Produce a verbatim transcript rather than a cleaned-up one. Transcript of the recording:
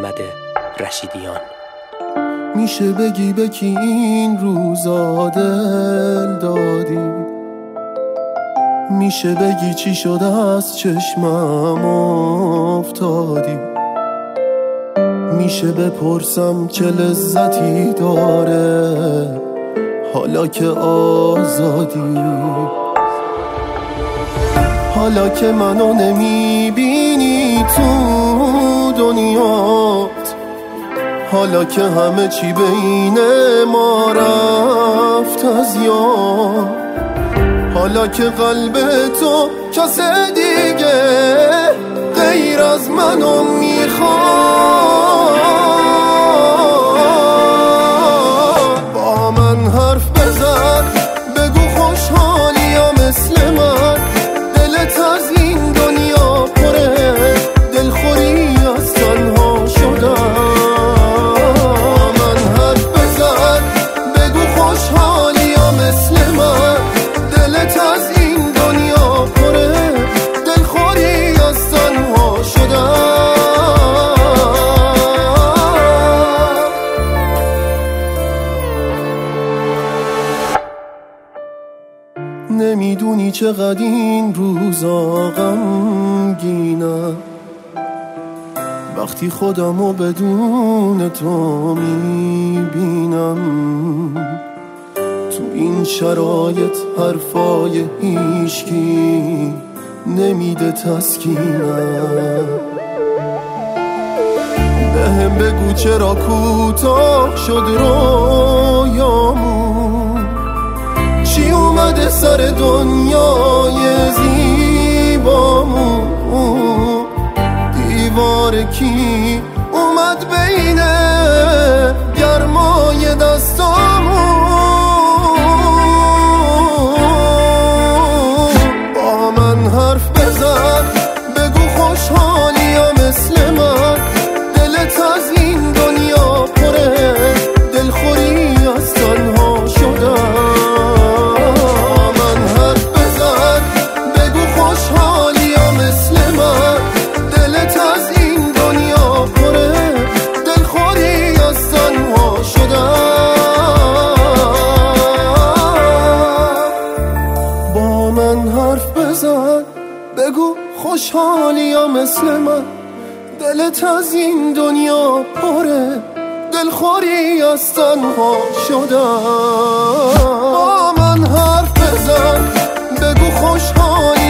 محمد رشیدیان. میشه بگی به کی این روزا دل دادی؟ میشه بگی چی شد از چشمم افتادی؟ میشه بپرسم چه لذتی داره حالا که آزادی؟ حالا که منو نمیبینی تو دنیات، حالا که همه چی بین ما رفت از یاد، حالا که قلب تو کس دیگه غیر از منو میخواد، با من حرف بزن بگو خوشحالی یا مثل من، دلت از این دنیا پره دلخوری از تنها شدن. نمیدونی چقدر این روزا غمگینم، وقتی خودمو بدون تو میبینم. تو این شرایط حرفای هیچکی نمیده تسکینم. بهم بگو چرا کوتاه شد رویامون، چی اومده سر دنیای زیبامون، دیوار کی اومد بین گرمای دستامون. با من حرف بزن بگو خوشحالی یا مثل من، دلت از این دنیا پره دلخوری از تنها شدن. بگو خوشحالی یا مثل من، دلت از این دنیا پره دلخوری از تنها شدن. با من حرف بزن بگو خوشحالی